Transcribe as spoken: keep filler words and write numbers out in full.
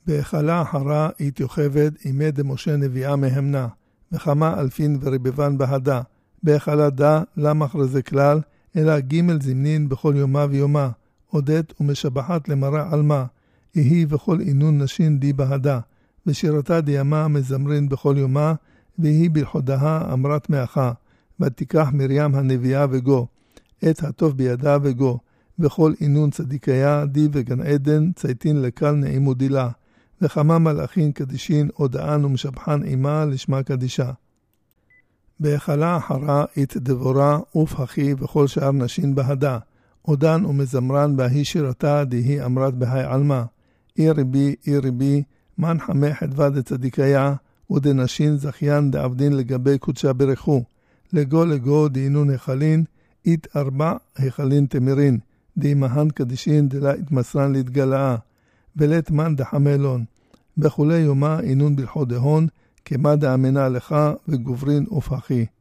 בהיכלה אחרה אית יוכבד אימי דמשה נביאה מהמנה, וכמה אלפין ורבבן בהדה, בהיכלה דה למח רזה כלל, אלא ג' זמנין בכל יומה ויומה, עודת ומשבחת למראה עלמה, יהי וכל עינון נשים די בהדה, ושירתה דימה מזמרין בכל יומה, והיא בלחודה אמרת מאחה, ותיקח מרים הנביאה וגו, את הטוב בידה וגו, וכל עינון צדיקיה די וגן עדן צייתין לקל נעימו דילה, וכמה מלאכין קדישין הודען ומשבחן עמה לשמה קדישה. בהיכלה אחרה ית דבורה ופחי וכל שאר נשים בהדה, עודן ומזמרן בהי שירתה דיהי אמרת בהי עלמה, אי רבי אי רבי מן חמי חדווה דצדיקיה, ודנשים זכיין דעבדין לגבי קודשה ברכו, לגו לגו דינון היכלין, אית ארבע היכלין תמירין, די מהן קדישין דלה התמסרן להתגלאה, ולת מן דחמלון, בכולי יומה אינון בלחודהון, כמה דאמנה לך וגוברין ופחי.